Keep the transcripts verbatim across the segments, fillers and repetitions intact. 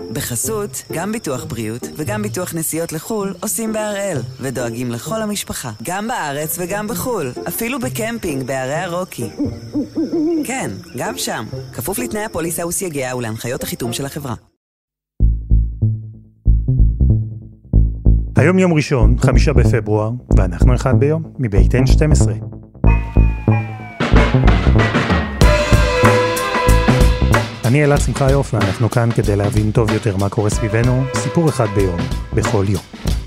בחסות, גם ביטוח בריאות וגם ביטוח נסיעות לחול עושים בהראל, ודואגים לכל המשפחה, גם בארץ וגם בחול, אפילו בקמפינג בערי הרוקי. כן, גם שם, כפוף לתנאי הפוליסה וסייגיה ולהנחיות החיתום של החברה. היום יום ראשון, חמישה בפברואר, ואנחנו אחד ביום, מבית אן שתים עשרה. אני אלעד שמחיוף, ואנחנו כאן כדי להבין טוב יותר מה קורה סביבנו, סיפור אחד ביום, בכל יום.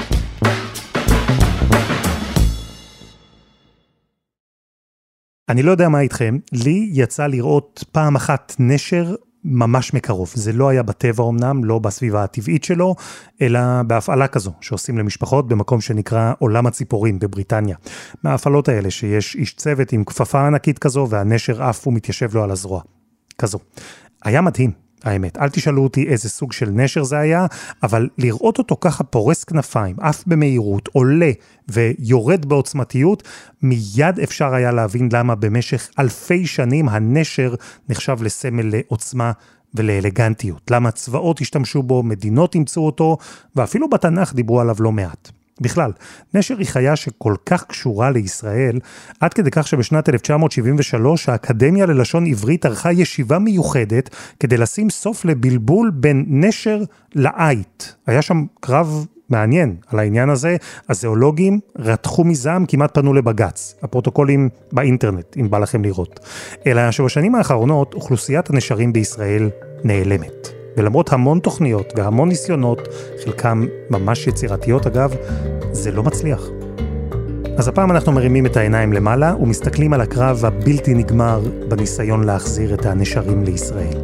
אני לא יודע מה איתכם, לי יצא לראות פעם אחת נשר ממש מקרוב. זה לא היה בטבע אומנם, לא בסביבה הטבעית שלו, אלא בהפעלה כזו, שעושים למשפחות במקום שנקרא עולם הציפורים בבריטניה. מההפעלות האלה שיש איש צוות עם כפפה ענקית כזו, והנשר עף ומתיישב לו על הזרוע. כזו. היה מדהים, האמת. אל תשאלו אותי איזה סוג של נשר זה היה, אבל לראות אותו ככה פורס כנפיים, אף במהירות, עולה ויורד בעוצמתיות, מיד אפשר היה להבין למה במשך אלפי שנים הנשר נחשב לסמל לעוצמה ולאלגנטיות. למה צבאות השתמשו בו, מדינות ימצאו אותו, ואפילו בתנ"ך דיברו עליו לא מעט. בכלל, נשר היא חיה שכל כך קשורה לישראל, עד כדי כך שבשנת אלף תשע מאות שבעים ושלוש האקדמיה ללשון עברית ערכה ישיבה מיוחדת כדי לשים סוף לבלבול בין נשר לעית. היה שם קרב מעניין על העניין הזה, הזואולוגים רתחו מזעם, כמעט פנו לבגץ. הפרוטוקולים באינטרנט, אם בא לכם לראות. אלא שבשנים האחרונות אוכלוסיית הנשרים בישראל נעלמת. ולמרות המון תוכניות והמון ניסיונות, חלקם ממש יצירתיות אגב, זה לא מצליח. אז הפעם אנחנו מרימים את העיניים למעלה ומסתכלים על הקרב הבלתי נגמר בניסיון להחזיר את הנשרים לישראל.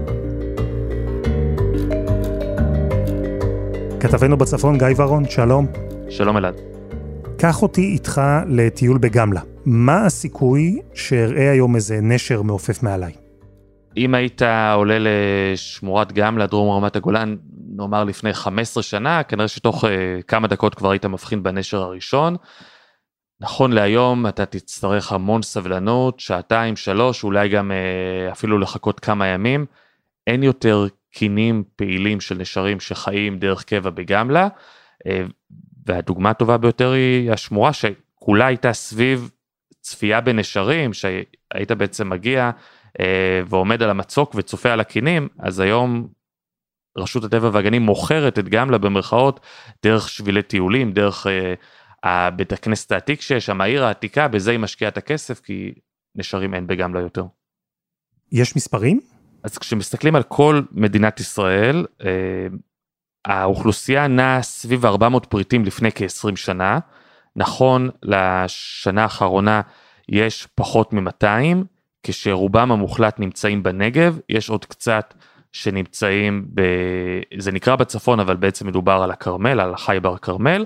כתבנו בצפון גיא ורון, שלום. שלום אלעד. קח אותי איתך לטיול בגמלה. מה הסיכוי שאראה היום איזה נשר מעופף מעליי? אם היית עולה לשמורת גמלה, דרום רמת הגולן, נאמר לפני חמש עשרה שנה, כנראה שתוך uh, כמה דקות כבר היית מבחין בנשר הראשון. נכון להיום אתה תצטרך המון סבלנות, שעתיים, שלוש, אולי גם uh, אפילו לחכות כמה ימים. אין יותר קינים פעילים של נשרים שחיים דרך קבע בגמלה, uh, והדוגמה הטובה ביותר היא השמורה שכולה הייתה סביב צפייה בנשרים, שהיית בעצם מגיע, ועומד על המצוק וצופה על הקינים. אז היום רשות הטבע והגנים מוכרת את גמלה במרכאות דרך שבילי טיולים, דרך uh, בית הכנסת העתיק שיש, המעיר העתיקה, בזה היא משקיעה את הכסף, כי נשרים אין בגמלה יותר. יש מספרים? אז כשמסתכלים על כל מדינת ישראל, uh, האוכלוסייה נעה סביב ארבע מאות פריטים לפני כ-עשרים שנה, נכון לשנה האחרונה יש פחות מ-מאתיים, כשרובם המוחלט נמצאים בנגב, יש עוד קצת שנמצאים, ב... זה נקרא בצפון, אבל בעצם מדובר על הקרמל, על החייבר קרמל,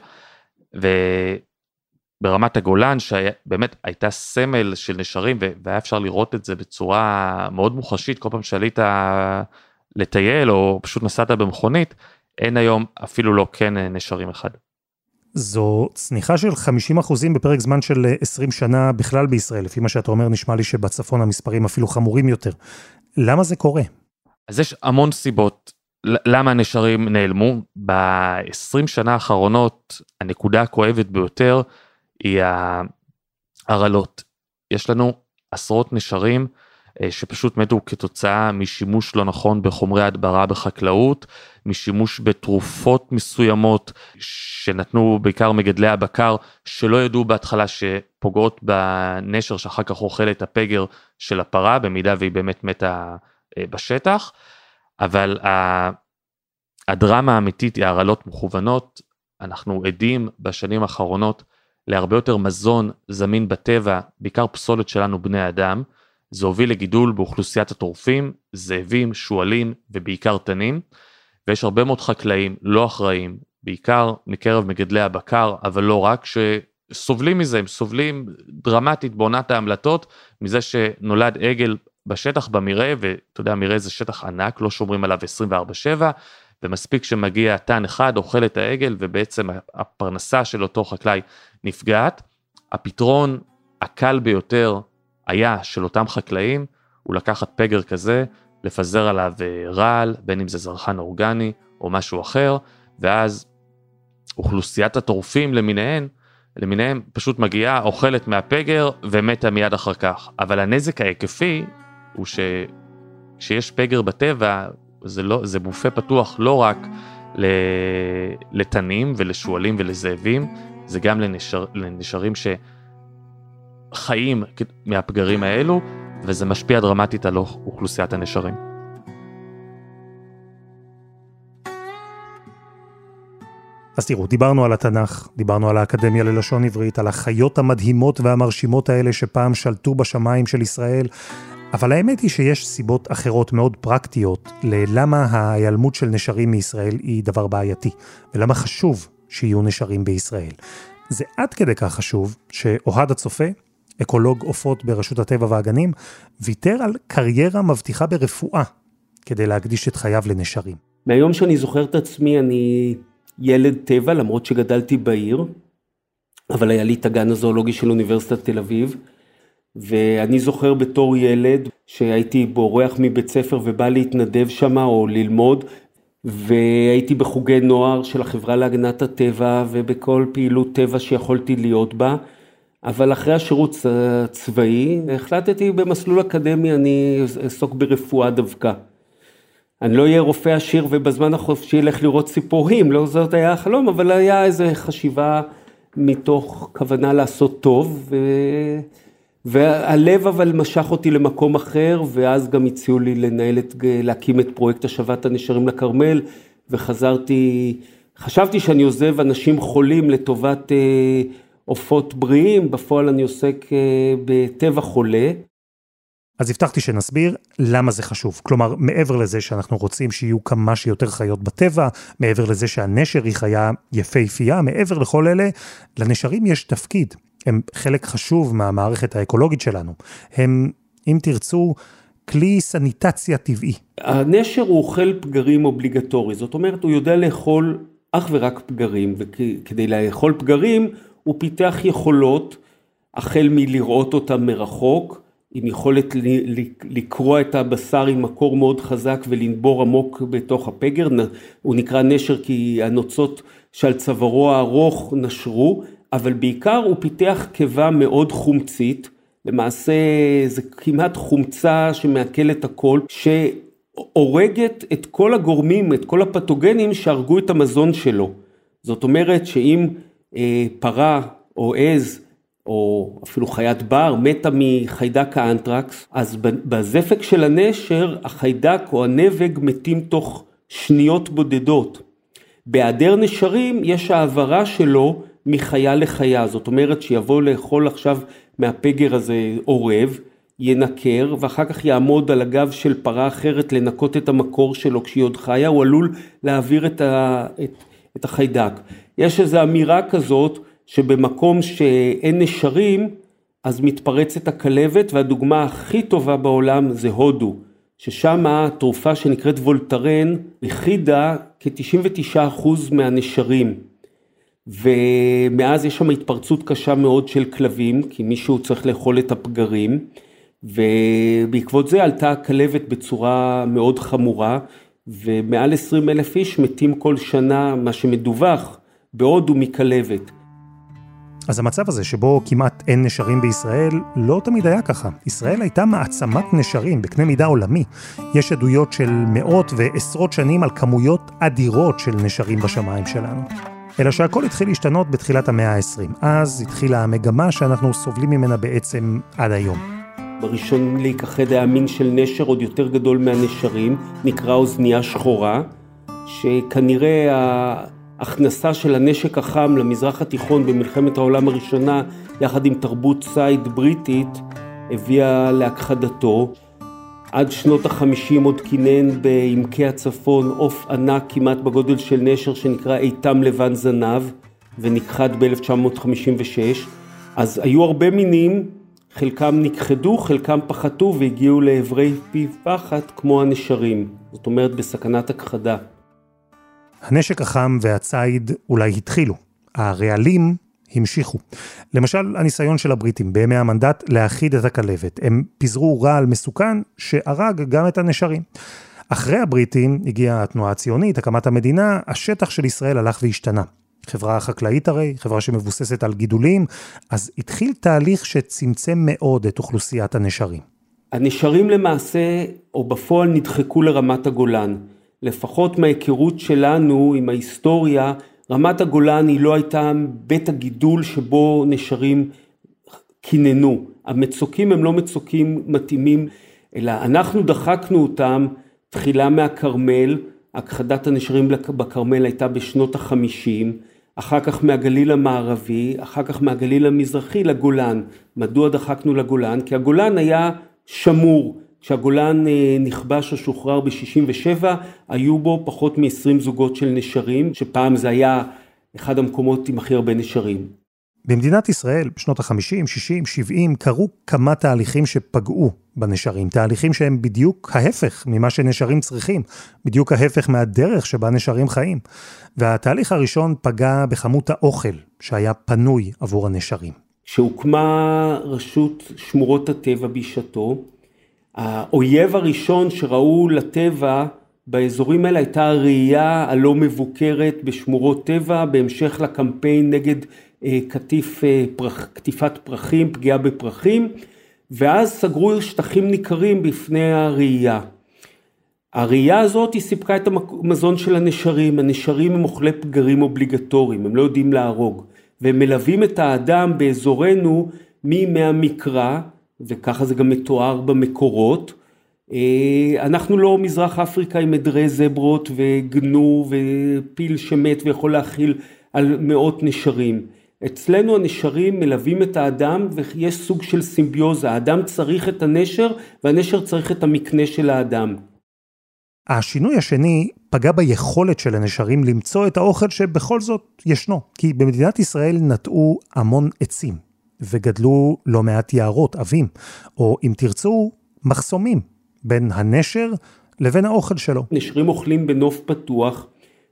וברמת הגולן, שבאמת הייתה סמל של נשרים, והיה אפשר לראות את זה בצורה מאוד מוחשית, כל פעם שעלית לטייל, או פשוט נסעת במכונית, אין היום אפילו לא כן נשרים אחד. זו צניחה של חמישים אחוזים בפרק זמן של עשרים שנה בכלל בישראל. לפי מה שאתה אומר, נשמע לי שבצפון המספרים אפילו חמורים יותר. למה זה קורה? אז יש המון סיבות למה הנשרים נעלמו. ב-עשרים שנה האחרונות, הנקודה הכואבת ביותר היא ההרעלות. יש לנו עשרות נשרים שפשוט מתו כתוצאה משימוש לא נכון בחומרי הדברה בחקלאות, משימוש בתרופות מסוימות שנתנו בעיקר מגדלי הבקר, שלא ידעו בהתחלה שפוגעות בנשר שאחר כך אוכל את הפגר של הפרה, במידה והיא באמת מתה בשטח. אבל הדרמה האמיתית היא הרעלות מכוונות. אנחנו עדים בשנים האחרונות להרבה יותר מזון זמין בטבע, בעיקר פסולת שלנו בני אדם. זה הוביל לגידול באוכלוסיית הטורפים, זאבים, שואלים ובעיקר תנים, ויש הרבה מאוד חקלאים לא אחראים, בעיקר מקרב מגדלי הבקר, אבל לא רק, שסובלים מזה, הם סובלים דרמטית בעונת ההמלטות, מזה שנולד עגל בשטח במראה, ואתה יודע, מראה זה שטח ענק, לא שומרים עליו עשרים וארבע שבע, ומספיק שמגיע תן אחד, אוכל את העגל, ובעצם הפרנסה של אותו חקלאי נפגעת. הפתרון הקל ביותר היה של אותם חקלאים, הוא לקחת פגר כזה, לפזר עליו רעל, בין אם זה זרחן אורגני או משהו אחר, ואז אוכלוסיית הטורפים למיניהם, למיניהם פשוט מגיעה, אוכלת מהפגר ומתה מיד אחר כך. אבל הנזק ההיקפי הוא שכשיש פגר בטבע, זה, לא, זה בופה פתוח לא רק לתנים ולשואלים ולזאבים, זה גם לנשר, לנשרים שחיים מהפגרים האלו, וזה משפיע דרמטית על אוכלוסיית הנשרים. אז תראו, דיברנו על התנ"ך, דיברנו על האקדמיה ללשון עברית, על החיות המדהימות והמרשימות האלה שפעם שלטו בשמיים של ישראל, אבל האמת היא שיש סיבות אחרות מאוד פרקטיות ללמה ההיעלמות של נשרים מישראל היא דבר בעייתי, ולמה חשוב שיהיו נשרים בישראל. זה עד כדי כך חשוב שאוהד הצופה, אקולוג עופות ברשות הטבע והגנים, ויתר על קריירה מבטיחה ברפואה, כדי להקדיש את חייו לנשרים. מהיום שאני זוכר את עצמי, אני ילד טבע, למרות שגדלתי בעיר, אבל היה לי את הגן הזואולוגי של אוניברסיטת תל אביב, ואני זוכר בתור ילד שהייתי בורח מבית ספר ובא להתנדב שמה או ללמוד, והייתי בחוגי נוער של החברה להגנת הטבע ובכל פעילות טבע שיכולתי להיות בה, אבל אחרי השירות הצבאי החלטתי במסלול אקדמי אני אעסוק ברפואה דווקא. אני לא אהיה רופא עשיר ובזמן החופשי אלך לראות ציפורים, לא זאת היה החלום, אבל היה איזו חשיבה מתוך כוונה לעשות טוב, ו... והלב אבל משך אותי למקום אחר, ואז גם הציעו לי לנהל את, להקים את פרויקט השבת הנשרים לכרמל, וחזרתי, חשבתי שאני עוזב אנשים חולים לטובת אה, עופות בריאים, בפועל אני עוסק אה, בטבע חולה. אז הבטחתי שנסביר למה זה חשוב. כלומר, מעבר לזה שאנחנו רוצים שיהיו כמה שיותר חיות בטבע, מעבר לזה שהנשר היא חיה יפהפייה, מעבר לכל אלה, לנשרים יש תפקיד. הם חלק חשוב מהמערכת האקולוגית שלנו. הם, אם תרצו, כלי סניטציה טבעי. הנשר הוא אוכל פגרים אובליגטורי. זאת אומרת, הוא יודע לאכול אך ורק פגרים, וכדי לאכול פגרים, הוא פיתח יכולות, החל מלראות אותם מרחוק, עם יכולת לקרוא את הבשר עם מקור מאוד חזק ולנבור עמוק בתוך הפגר. הוא נקרא נשר כי הנוצות של צווארו הארוך נשרו, אבל בעיקר הוא פיתח קיבה מאוד חומצית, למעשה זה כמעט חומצה שמעכל את הכל, שהורגת את כל הגורמים, את כל הפתוגנים שהרגו את המזון שלו. זאת אומרת שאם אה, פרה או עז, או אפילו חיית בר, מתה מחיידק האנטרקס, אז בזפק של הנשר, החיידק או הנבג מתים תוך שניות בודדות. בהיעדר נשרים יש העברה שלו מחיה לחיה, זאת אומרת שיבוא לאכול עכשיו מהפגר הזה עורב, ינקר, ואחר כך יעמוד על הגב של פרה אחרת לנקות את המקור שלו כשהיא עוד חיה, הוא עלול להעביר את, ה, את, את החיידק. יש איזו אמירה כזאת, שבמקום שאין נשרים, אז מתפרצת הכלבת, והדוגמה הכי טובה בעולם זה הודו, ששם התרופה שנקראת וולטרן, הכידה כ-תשעים ותשעה אחוז מהנשרים, ומאז יש שם התפרצות קשה מאוד של כלבים, כי מישהו צריך לאכול את הפגרים, ובעקבות זה עלתה הכלבת בצורה מאוד חמורה, ומעל עשרים אלף איש מתים כל שנה, מה שמדווח, בהודו מכלבת. אז המצב הזה שבו כמעט אין נשרים בישראל לא תמיד היה ככה. ישראל הייתה מעצמת נשרים בקנה מידה עולמי. יש עדויות של מאות ועשרות שנים על כמויות אדירות של נשרים בשמיים שלנו. אלא שהכל התחיל להשתנות בתחילת המאה ה-עשרים. אז התחילה המגמה שאנחנו סובלים ממנה בעצם עד היום. בראשון להיכחד היה מין של נשר עוד יותר גדול מהנשרים, נקרא אוזנייה שחורה, שכנראה ההכנסה של הנשק החם למזרח התיכון במלחמת העולם הראשונה, יחד עם תרבות צייד בריטית, הביאה להכחדתו. עד שנות החמישים עוד כינן בעמקי הצפון עוף ענק כמעט בגודל של נשר שנקרא איתם לבן זנב, ונכחד ב-אלף תשע מאות חמישים ושש. אז היו הרבה מינים, חלקם נכחדו, חלקם פחתו והגיעו לעברי פי פחת כמו הנשרים. זאת אומרת בסכנת הכחדה. הנשק החם והצייד אולי התחילו. הרעלים המשיכו. למשל, הניסיון של הבריטים בימי המנדט להכיד את הכלבת. הם פיזרו רעל מסוכן שהרג גם את הנשרים. אחרי הבריטים הגיעה התנועה הציונית, הקמת המדינה, השטח של ישראל הלך והשתנה. חברה חקלאית הרי, חברה שמבוססת על גידולים, אז התחיל תהליך שצמצם מאוד את אוכלוסיית הנשרים. הנשרים למעשה, או בפועל, נדחקו לרמת הגולן. לפחות מההיכרות שלנו עם ההיסטוריה, רמת הגולן היא לא הייתה בית הגידול שבו נשרים כיננו. המצוקים הם לא מצוקים מתאימים, אלא אנחנו דחקנו אותם תחילה מהקרמל, הכחדת הנשרים בקרמל הייתה בשנות החמישים, אחר כך מהגליל המערבי, אחר כך מהגליל המזרחי לגולן. מדוע דחקנו לגולן? כי הגולן היה שמור. כשהגולן נכבש או שוחרר ב-שישים ושבע, היו בו פחות מ-עשרים זוגות של נשרים, שפעם זה היה אחד המקומות עם הכי הרבה נשרים. במדינת ישראל, בשנות ה-חמישים, שישים, שבעים, קרו כמה תהליכים שפגעו בנשרים. תהליכים שהם בדיוק ההפך ממה שנשרים צריכים, בדיוק ההפך מהדרך שבה נשרים חיים. והתהליך הראשון פגע בכמות האוכל שהיה פנוי עבור הנשרים. כשהוקמה רשות שמורות הטבע בשעתו, האויב הראשון שראו לטבע באזורים האלה הייתה הראייה הלא מבוקרת בשמורות טבע, בהמשך לקמפיין נגד קטיף, פרח, קטיפת פרחים, פגיעה בפרחים, ואז סגרו שטחים ניכרים בפני הראייה. הראייה הזאת היא סיפקה את המזון של הנשרים. הנשרים הם אוכלי פגרים אובליגטוריים, הם לא יודעים להרוג, והם מלווים את האדם באזורנו מימי המקרא, וככה זה גם מתואר במקורות. אנחנו לא מזרח אפריקה עם עדרי זברות וגנו ופיל שמת ויכול להכיל על מאות נשרים. אצלנו הנשרים מלווים את האדם ויש סוג של סימביוזה. האדם צריך את הנשר והנשר צריך את המקנה של האדם. השינוי השני פגע ביכולת של הנשרים למצוא את האוכל שבכל זאת ישנו. כי במדינת ישראל נטעו המון עצים וגדלו לא מעט יערות, אבים, או אם תרצו מחסומים בין הנשר לבין האוכל שלו. נשרים אוכלים בנוף פתוח,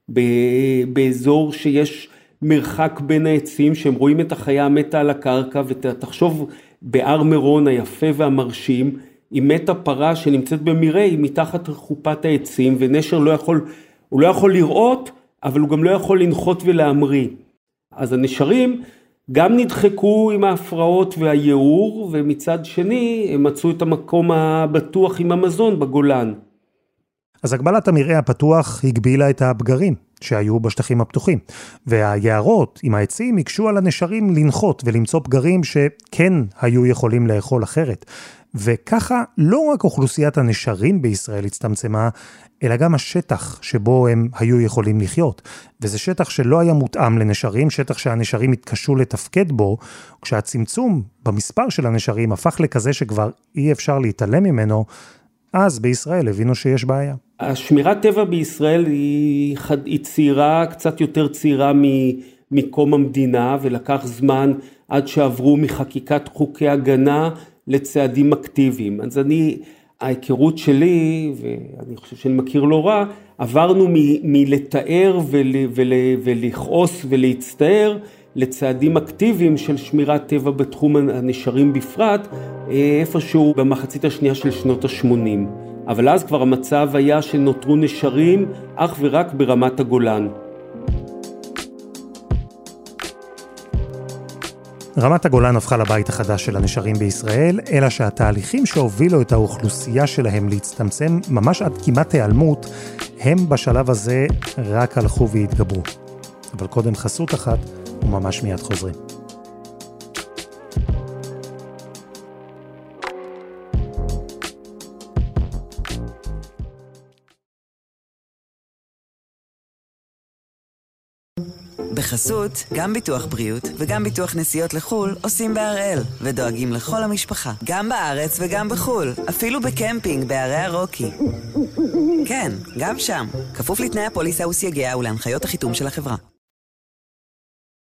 באזור שיש מרחק בין העצים, שהם רואים את החיה המתה על הקרקע, ותחשוב בהר מירון היפה והמרשים, היא מתה פרה שנמצאת במראה, היא מתחת חופת העצים, ונשר לא יכול, הוא לא יכול לראות, אבל הוא גם לא יכול לנחות ולהמריא. אז הנשרים גם נדחקו עם ההפרעות והייעור, ומצד שני הם מצאו את המקום הבטוח עם המזון בגולן. אז הגבלת המרעה הפתוח הגבילה את הפגרים שהיו בשטחים הפתוחים, והיערות עם העצים הקשו על הנשרים לנחות ולמצוא פגרים שכן היו יכולים לאכול אחרת. וככה לא רק אוכלוסיית הנשרים בישראל הצטמצמה, אלא גם השטח שבו הם היו יכולים לחיות. וזה שטח שלא היה מותאם לנשרים, שטח שהנשרים התקשו לתפקד בו, כשהצמצום במספר של הנשרים הפך לכזה שכבר אי אפשר להתעלם ממנו, אז בישראל הבינו שיש בעיה. השמירת טבע בישראל היא, היא צעירה, קצת יותר צעירה מקום המדינה, ולקח זמן עד שעברו מחקיקת חוקי הגנה לצעדים אקטיביים. אז אני, ההיכרות שלי, ואני חושב שאני מכיר לא רע, עברנו מ- מלתאר ול, ול, ולכעוס ולהצטער לצעדים אקטיביים של שמירת טבע בתחום הנשרים בפרט, איפשהו במחצית השנייה של שנות ה-שמונים. אבל אז כבר המצב היה שנותרו נשרים אך ורק ברמת הגולן. רמת הגולן הפכה לבית החדש של הנשרים בישראל, אלא שהתהליכים שהובילו את האוכלוסייה שלהם להצטמצם ממש עד כמעט היעלמות, הם בשלב הזה רק הלכו והתגברו. אבל קודם חסות אחת, וממש מיד חוזרים. בחסות, גם ביטוח בריאות וגם ביטוח נסיעות לחול עושים בהראל ודואגים לכל המשפחה, גם בארץ וגם בחול, אפילו בקמפינג בערי הרוקי. כן, גם שם, כפוף לתנאי הפוליסה וסייגיה ולהנחיות החיתום של החברה.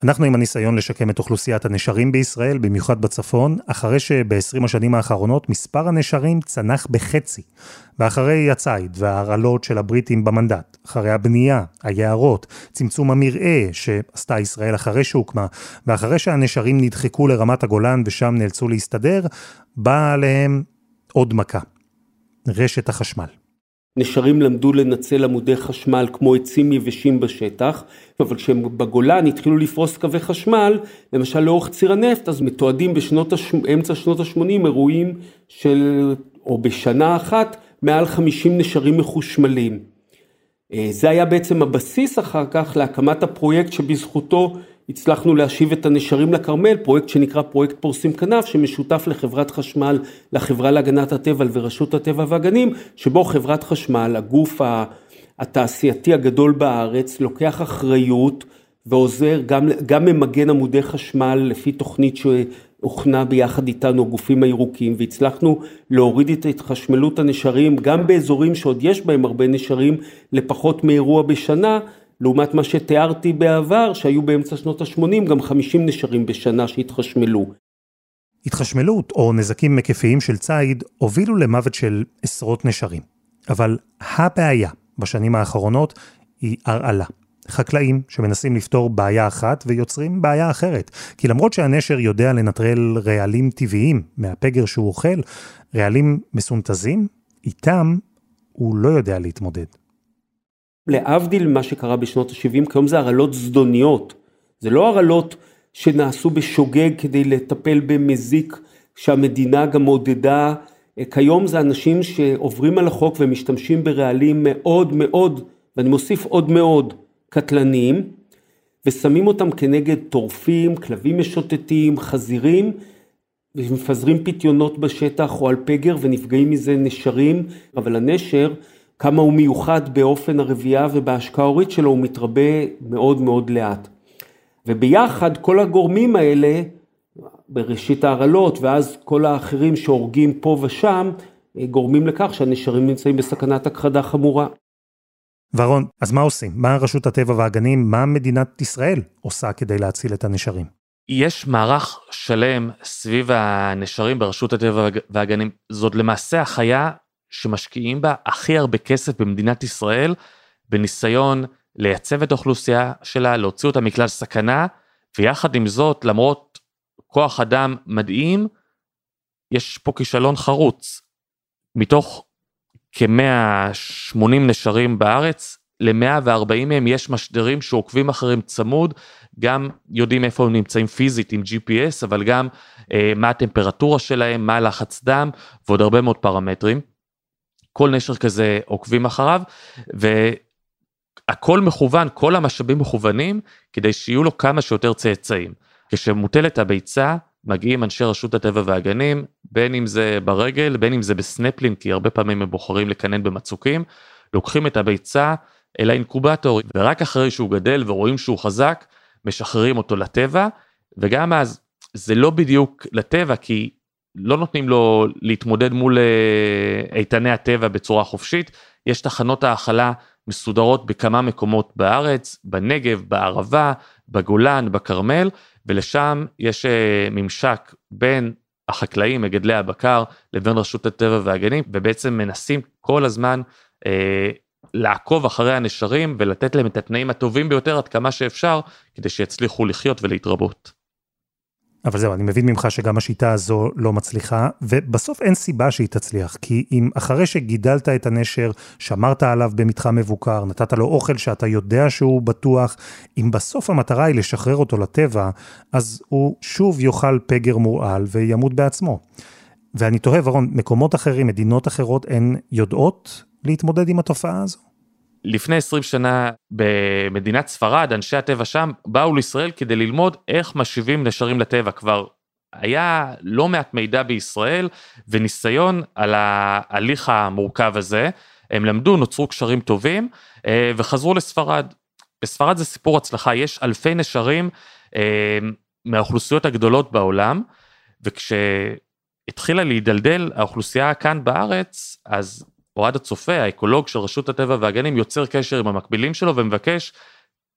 אנחנו עם הניסיון לשקם את אוכלוסיית הנשרים בישראל, במיוחד בצפון, אחרי שב-עשרים השנים האחרונות מספר הנשרים צנח בחצי. ואחרי הציד וההרעלות של הבריטים במנדט, אחרי הבנייה, היערות, צמצום המרעה שעשתה ישראל אחרי שהוקמה, ואחרי שהנשרים נדחקו לרמת הגולן ושם נאלצו להסתדר, באה עליהם עוד מכה. רשת החשמל. נשרים למדו לנצל עמודי חשמל כמו עצים יבשים בשטח, אבל כשהם בגולן התחילו לפרוס קווי חשמל, למשל לאורך ציר הנפט, אז מתועדים בשנות הש... אמצע שנות ה-שמונים אירועים של, או בשנה אחת, מעל חמישים נשרים מחושמלים. זה היה בעצם הבסיס אחר כך להקמת הפרויקט שבזכותו הצלחנו להשיב את הנשרים לכרמל, פרויקט שנקרא פרויקט פורסים כנף, שמשותף לחברת חשמל, לחברה להגנת הטבע ורשות הטבע והגנים, שבו חברת חשמל, הגוף התעשייתי הגדול בארץ, לוקח אחריות ועוזר, גם, גם ממגן עמודי חשמל לפי תוכנית שהוכנה ביחד איתנו הגופים הירוקים, והצלחנו להוריד את התחשמלות הנשרים, גם באזורים שעוד יש בהם הרבה נשרים, לפחות מאירוע בשנה, לעומת מה שתיארתי בעבר, שהיו באמצע שנות ה-שמונים, גם חמישים נשרים בשנה שהתחשמלו. התחשמלות או נזקים מקיפיים של ציד הובילו למוות של עשרות נשרים. אבל הבעיה בשנים האחרונות היא הרעלה. חקלאים שמנסים לפתור בעיה אחת ויוצרים בעיה אחרת. כי למרות שהנשר יודע לנטרל רעלים טבעיים מהפגר שהוא אוכל, רעלים מסונטזים, איתם הוא לא יודע להתמודד. להבדיל מה שקרה בשנות ה-שבעים, כיום זה הרעלות זדוניות. זה לא הרעלות שנעשו בשוגג כדי לטפל במזיק שהמדינה גם מודדה. כיום זה אנשים שעוברים על החוק ומשתמשים ברעלים מאוד מאוד, ואני מוסיף עוד מאוד, קטלניים, ושמים אותם כנגד טורפים, כלבים משוטטים, חזירים, ומפזרים פיתיונות בשטח או על פגר ונפגעים מזה נשרים, אבל הנשר, כמה הוא מיוחד באופן הרבייה ובהשקעה ההורית שלו, הוא מתרבה מאוד מאוד לאט. וביחד כל הגורמים האלה, בראשית ההרעלות, ואז כל האחרים שהורגים פה ושם, גורמים לכך שהנשרים נמצאים בסכנת הכחדה חמורה. ורון, אז מה עושים? מה רשות הטבע והגנים, מה מדינת ישראל עושה כדי להציל את הנשרים? יש מערך שלם סביב הנשרים ברשות הטבע והגנים. זאת למעשה החיה שמשקיעים בה הכי הרבה כסף במדינת ישראל, בניסיון לייצב את האוכלוסייה שלה, להוציא אותה מכלל סכנה, ויחד עם זאת, למרות כוח אדם מדהים, יש פה כישלון חרוץ. מתוך כ-מאה ושמונים נשרים בארץ, ל-מאה וארבעים מהם יש משדרים שעוקבים אחריהם צמוד, גם יודעים איפה הם נמצאים פיזית עם ג'י פי אס, אבל גם אה, מה הטמפרטורה שלהם, מה לחץ דם, ועוד הרבה מאוד פרמטרים. כל נשר כזה עוקבים אחריו, והכל מכוון, כל המשאבים מכוונים, כדי שיהיו לו כמה שיותר צאצאים. כשמוטלת הביצה, מגיעים אנשי רשות הטבע והגנים, בין אם זה ברגל, בין אם זה בסנפלין, כי הרבה פעמים הם בוחרים לקנן במצוקים, לוקחים את הביצה אל האינקובטור, ורק אחרי שהוא גדל ורואים שהוא חזק, משחררים אותו לטבע, וגם אז זה לא בדיוק לטבע, כי לא נותנים לו להתמודד מול איתני הטבע בצורה חופשית, יש תחנות האכלה מסודרות בכמה מקומות בארץ, בנגב, בערבה, בגולן, בכרמל, ולשם יש ממשק בין החקלאים, מגדלי הבקר, לבין רשות הטבע והגנים, ובעצם מנסים כל הזמן אה, לעקוב אחרי הנשרים, ולתת להם את התנאים הטובים ביותר עד כמה שאפשר, כדי שיצליחו לחיות ולהתרבות. אבל זהו, אני מבין ממך שגם השיטה הזו לא מצליחה, ובסוף אין סיבה שהיא תצליח, כי אם אחרי שגידלת את הנשר, שמרת עליו במתחם מבוקר, נתת לו אוכל שאתה יודע שהוא בטוח, אם בסוף המטרה היא לשחרר אותו לטבע, אז הוא שוב יאכל פגר מורעל וימות בעצמו. ואני תוהה, ורון, מקומות אחרים, מדינות אחרות, הן יודעות להתמודד עם התופעה הזו? לפני עשרים שנה במדינת ספרד, אנשי הטבע שם באו לישראל כדי ללמוד איך משיבים נשרים לטבע. כבר היה לא מעט מידע בישראל וניסיון על ההליך המורכב הזה. הם למדו, נוצרו קשרים טובים וחזרו לספרד. בספרד זה סיפור הצלחה, יש אלפי נשרים מהאוכלוסיות הגדולות בעולם, וכשהתחילה להידלדל האוכלוסייה כאן בארץ, אז אוהד הצופה, האקולוג של רשות הטבע והגנים, יוצר קשר עם המקבילים שלו ומבקש,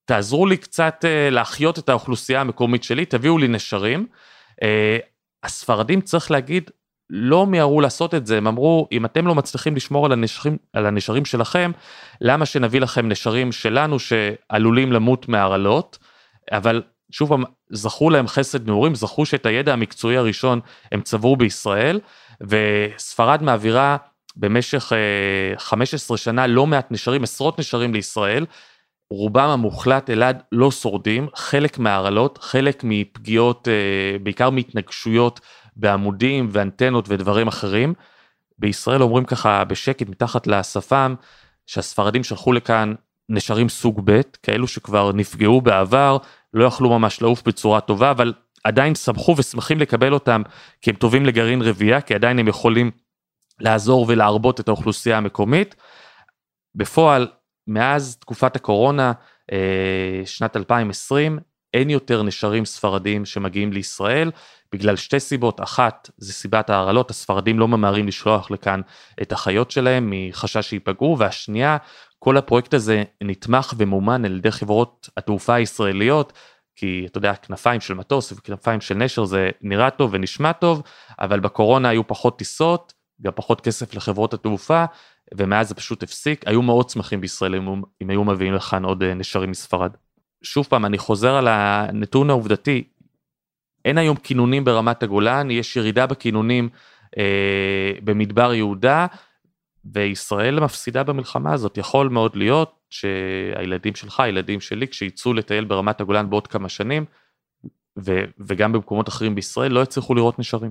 תעזרו לי קצת להחיות את האוכלוסייה המקומית שלי, תביאו לי נשרים. הספרדים, צריך להגיד, לא מיהרו לעשות את זה, הם אמרו, אם אתם לא מצליחים לשמור על הנשרים, על הנשרים שלכם, למה שנביא לכם נשרים שלנו שעלולים למות מהרעלות, אבל שוב, זכו להם חסד נעורים, זכו שאת הידע המקצועי הראשון הם צברו בישראל, וספרד מעבירה במשך חמש עשרה שנה לא מעט נשרים, עשרות נשרים לישראל, רובם המוחלט אלעד לא שורדים, חלק מהרעלות, חלק מפגיעות, בעיקר מהתנגשויות בעמודים ואנטנות ודברים אחרים. בישראל אומרים ככה בשקט מתחת לשפם, שהספרדים שלחו לכאן נשרים סוג ב', כאלו שכבר נפגעו בעבר, לא יכלו ממש לעוף בצורה טובה, אבל עדיין שמחו ושמחים לקבל אותם, כי הם טובים לגרעין רבייה, כי עדיין הם יכולים לעזור ולהרבות את האוכלוסייה המקומית. בפועל, מאז תקופת הקורונה, שנת אלפיים ועשרים, אין יותר נשרים ספרדים שמגיעים לישראל, בגלל שתי סיבות. אחת, זה סיבת ההרעלות, הספרדים לא ממהרים לשלוח לכאן את החיות שלהם, מחשש שיפגעו, והשנייה, כל הפרויקט הזה נתמך ומומן על ידי חברות התעופה הישראליות, כי אתה יודע, כנפיים של מטוס וכנפיים של נשר זה נראה טוב ונשמע טוב, אבל בקורונה היו פחות טיסות, גם פחות כסף לחברות התעופה, ומאז זה פשוט הפסיק. היו מאוד שמחים בישראל אם היו מביאים לכאן עוד נשרים מספרד. שוב פעם, אני חוזר על הנתון העובדתי, אין היום כינונים ברמת הגולן, יש ירידה בכינונים אה, במדבר יהודה, וישראל מפסידה במלחמה הזאת. יכול מאוד להיות שהילדים שלך, הילדים שלי, כשיצאו לטייל ברמת הגולן בעוד כמה שנים, ו- וגם במקומות אחרים בישראל, לא יצליחו לראות נשרים.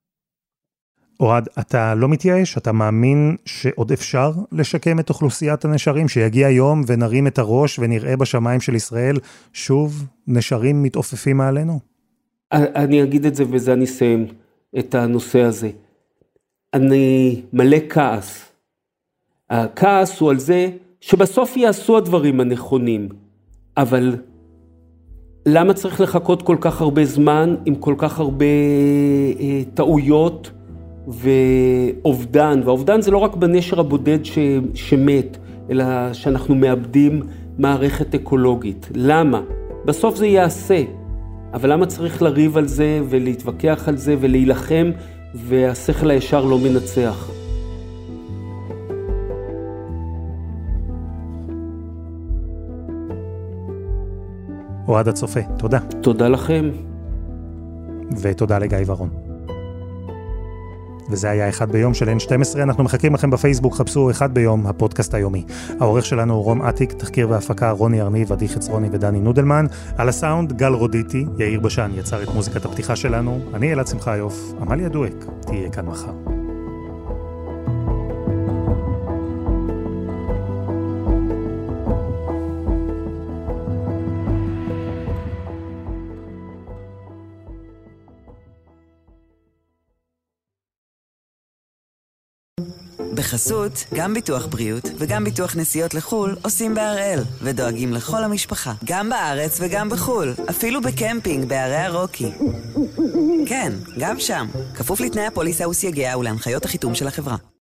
אוהד, אתה לא מתייאש? אתה מאמין שעוד אפשר לשקם את אוכלוסיית הנשרים, שיגיע יום ונרים את הראש ונראה בשמיים של ישראל שוב נשרים מתעופפים מעלינו? אני אגיד את זה וזה אני אסיים את הנושא הזה. אני מלא כעס. הכעס הוא על זה שבסוף יעשו הדברים הנכונים, אבל למה צריך לחכות כל כך הרבה זמן עם כל כך הרבה אה, טעויות ואובדן? והאובדן זה לא רק בנשר הבודד ש, שמת, אלא שאנחנו מאבדים מערכת אקולוגית. למה? בסוף זה יעשה. אבל למה צריך לריב על זה ולהתווכח על זה ולהילחם והשכל הישר לא מנצח? אוהד הצופה, תודה. תודה לכם. ותודה לגיא ורון. וזה היה אחד ביום של אן שתים עשרה, אנחנו מחכים לכם בפייסבוק, חפשו אחד ביום, הפודקאסט היומי. העורך שלנו הוא רום עתיק, תחקיר והפקה רוני ארניב, עדי חצרוני ודני נודלמן, על הסאונד גל רודיטי, יאיר בשן יצר את מוזיקת הפתיחה שלנו, אני אלעד שמחיוף, עמליה דואק, תהיה כאן מחר. בחסות, גם ביטוח בריאות וגם ביטוח נסיעות לחול עושים בהראל ודואגים לכל המשפחה, גם בארץ וגם בחול, אפילו בקמפינג בערי הרוקי. כן, גם שם, כפוף לתנאי הפוליסה וסייגיה ולהנחיות החיתום של החברה.